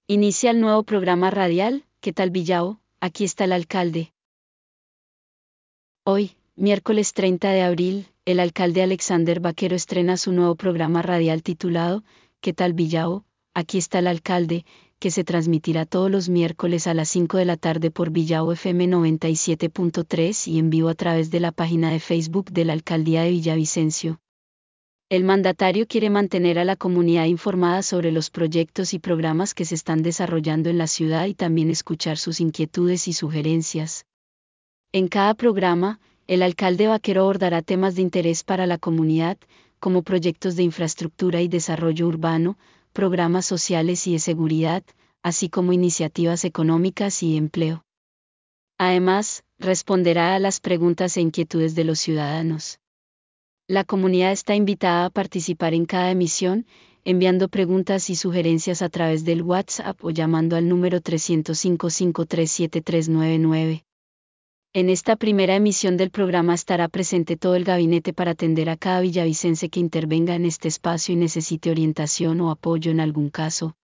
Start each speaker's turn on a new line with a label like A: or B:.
A: Inicia el nuevo programa radial, ¿qué tal Villao? Aquí está el alcalde. Hoy, miércoles 30 de abril, el alcalde Alexander Vaquero estrena su nuevo programa radial titulado ¿Qué tal Villao? Aquí está el alcalde, que se transmitirá todos los miércoles a las 5 de la tarde por Villao FM 97.3 y en vivo a través de la página de Facebook de la Alcaldía de Villavicencio. El mandatario quiere mantener a la comunidad informada sobre los proyectos y programas que se están desarrollando en la ciudad y también escuchar sus inquietudes y sugerencias. En cada programa, el alcalde Vaquero abordará temas de interés para la comunidad, como proyectos de infraestructura y desarrollo urbano, programas sociales y de seguridad, así como iniciativas económicas y de empleo. Además, responderá a las preguntas e inquietudes de los ciudadanos. La comunidad está invitada a participar en cada emisión, enviando preguntas y sugerencias a través del WhatsApp o llamando al número 305-537-3399. En esta primera emisión del programa estará presente todo el gabinete para atender a cada villavicense que intervenga en este espacio y necesite orientación o apoyo en algún caso.